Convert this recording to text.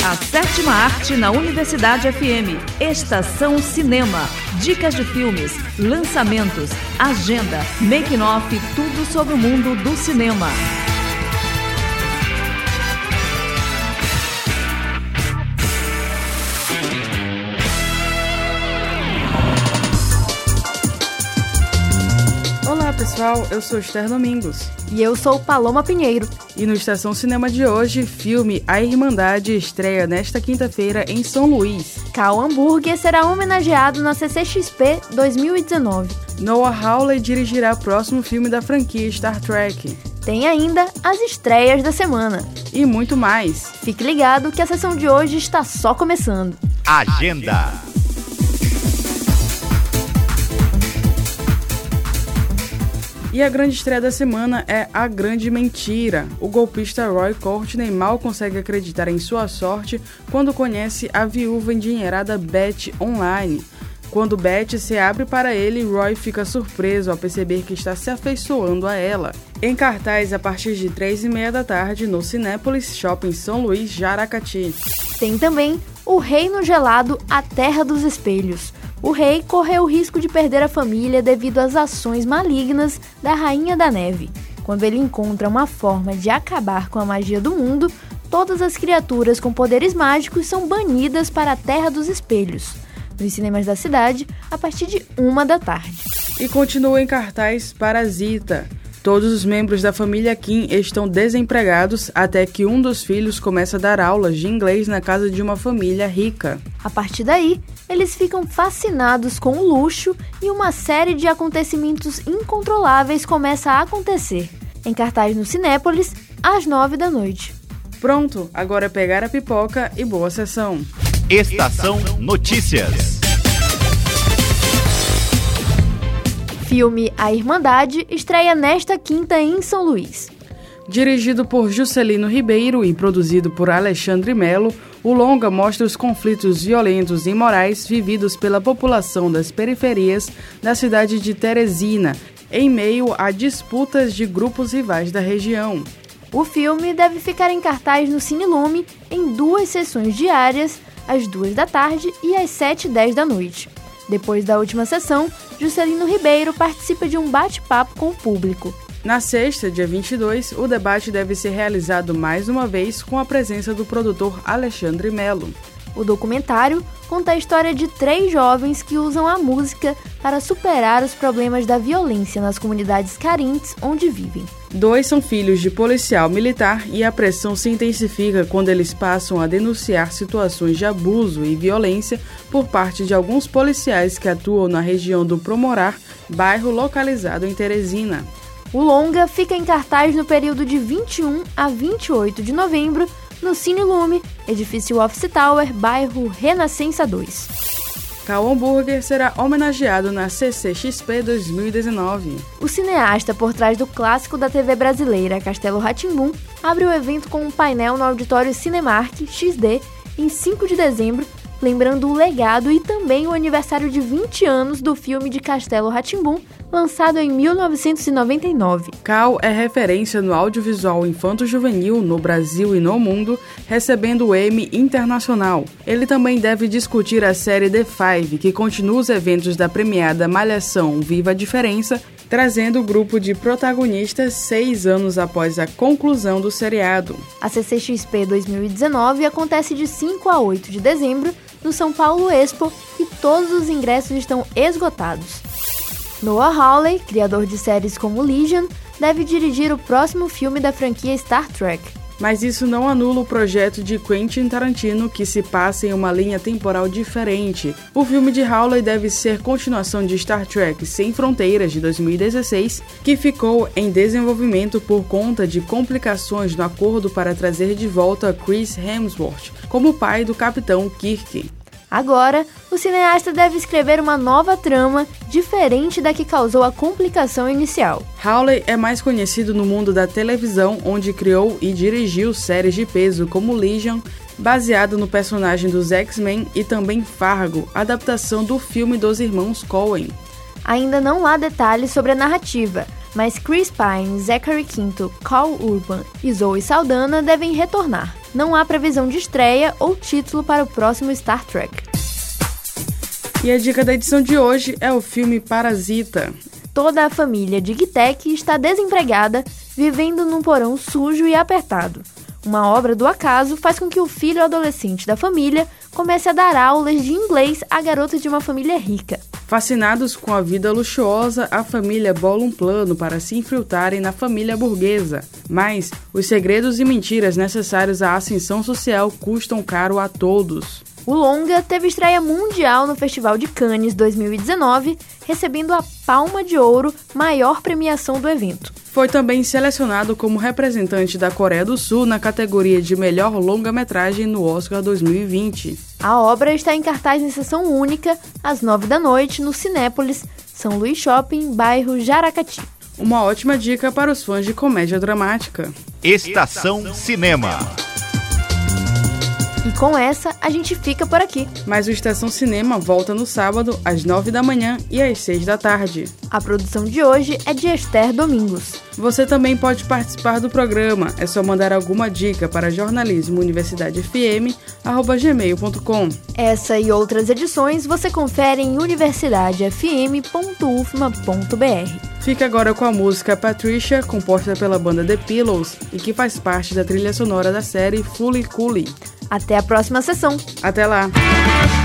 A sétima arte na Universidade FM. Estação Cinema. Dicas de filmes, lançamentos, agenda, making-off, tudo sobre o mundo do cinema. Olá pessoal, eu sou Esther Domingos. E eu sou Paloma Pinheiro. E no Estação Cinema de hoje, filme A Irmandade estreia nesta quinta-feira em São Luís. Cal Hambúrguer será homenageado na CCXP 2019. Noah Hawley dirigirá o próximo filme da franquia Star Trek. Tem ainda as estreias da semana. E muito mais. Fique ligado que a sessão de hoje está só começando. Agenda. E a grande estreia da semana é A Grande Mentira. O golpista Roy Courtney mal consegue acreditar em sua sorte quando conhece a viúva endinheirada Beth online. Quando Beth se abre para ele, Roy fica surpreso ao perceber que está se afeiçoando a ela. Em cartaz a partir de 3h30 da tarde no Cinépolis Shopping São Luís, Jaracati. Tem também O Reino Gelado, A Terra dos Espelhos. O rei correu o risco de perder a família devido às ações malignas da Rainha da Neve. Quando ele encontra uma forma de acabar com a magia do mundo, todas as criaturas com poderes mágicos são banidas para a Terra dos Espelhos, nos cinemas da cidade, a partir de 1h da tarde. E continua em cartaz Parasita. Todos os membros da família Kim estão desempregados até que um dos filhos começa a dar aulas de inglês na casa de uma família rica. A partir daí, eles ficam fascinados com o luxo e uma série de acontecimentos incontroláveis começa a acontecer. Em cartaz no Cinépolis, às 9 da noite. Pronto, agora é pegar a pipoca e boa sessão. Estação Notícias. Filme A Irmandade estreia nesta quinta em São Luís. Dirigido por Juscelino Ribeiro e produzido por Alexandre Melo, o longa mostra os conflitos violentos e morais vividos pela população das periferias da cidade de Teresina, em meio a disputas de grupos rivais da região. O filme deve ficar em cartaz no Cine Lume em 2 sessões diárias, às 2 da tarde e às 7h10 da noite. Depois da última sessão, Juscelino Ribeiro participa de um bate-papo com o público. Na sexta, dia 22, o debate deve ser realizado mais uma vez com a presença do produtor Alexandre Melo. O documentário conta a história de 3 jovens que usam a música para superar os problemas da violência nas comunidades carentes onde vivem. 2 são filhos de policial militar e a pressão se intensifica quando eles passam a denunciar situações de abuso e violência por parte de alguns policiais que atuam na região do Promorar, bairro localizado em Teresina. O longa fica em cartaz no período de 21 a 28 de novembro no Cine Lume, edifício Office Tower, bairro Renascença 2. Cal Hambúrguer será homenageado na CCXP 2019. O cineasta por trás do clássico da TV brasileira Castelo Rá-Tim-Bum abre o evento com um painel no auditório Cinemark XD em 5 de dezembro, lembrando o legado e também o aniversário de 20 anos do filme de Castelo Rá-Tim-Bum, lançado em 1999. Cal é referência no audiovisual infanto-juvenil no Brasil e no mundo, recebendo o Emmy Internacional. Ele também deve discutir a série The Five, que continua os eventos da premiada Malhação Viva a Diferença, trazendo o grupo de protagonistas 6 anos após a conclusão do seriado. A CCXP 2019 acontece de 5 a 8 de dezembro no São Paulo Expo e todos os ingressos estão esgotados. Noah Hawley, criador de séries como Legion, deve dirigir o próximo filme da franquia Star Trek. Mas isso não anula o projeto de Quentin Tarantino, que se passa em uma linha temporal diferente. O filme de Hawley deve ser continuação de Star Trek Sem Fronteiras, de 2016, que ficou em desenvolvimento por conta de complicações no acordo para trazer de volta Chris Hemsworth como pai do Capitão Kirk. Agora, o cineasta deve escrever uma nova trama diferente da que causou a complicação inicial. Hawley é mais conhecido no mundo da televisão, onde criou e dirigiu séries de peso como Legion, baseado no personagem dos X-Men, e também Fargo, adaptação do filme dos irmãos Coen. Ainda não há detalhes sobre a narrativa, mas Chris Pine, Zachary Quinto, Carl Urban e Zoe Saldana devem retornar. Não há previsão de estreia ou título para o próximo Star Trek. E a dica da edição de hoje é o filme Parasita. Toda a família de Gitek está desempregada, vivendo num porão sujo e apertado. Uma obra do acaso faz com que o filho adolescente da família comece a dar aulas de inglês à garota de uma família rica. Fascinados com a vida luxuosa, a família bola um plano para se infiltrarem na família burguesa. Mas os segredos e mentiras necessários à ascensão social custam caro a todos. O longa teve estreia mundial no Festival de Cannes 2019, recebendo a Palma de Ouro, maior premiação do evento. Foi também selecionado como representante da Coreia do Sul na categoria de melhor longa-metragem no Oscar 2020. A obra está em cartaz em sessão única, às 21h, no Cinépolis, São Luís Shopping, bairro Jaracati. Uma ótima dica para os fãs de comédia dramática. Estação Cinema. E com essa, a gente fica por aqui. Mas o Estação Cinema volta no sábado, às 9 da manhã e às 6 da tarde. A produção de hoje é de Esther Domingos. Você também pode participar do programa. É só mandar alguma dica para jornalismouniversidadefm@gmail.com. Essa e outras edições você confere em universidadefm.ufma.br. Fica agora com a música Patricia, composta pela banda The Pillows e que faz parte da trilha sonora da série Fooly Cooly. Até a próxima sessão. Até lá!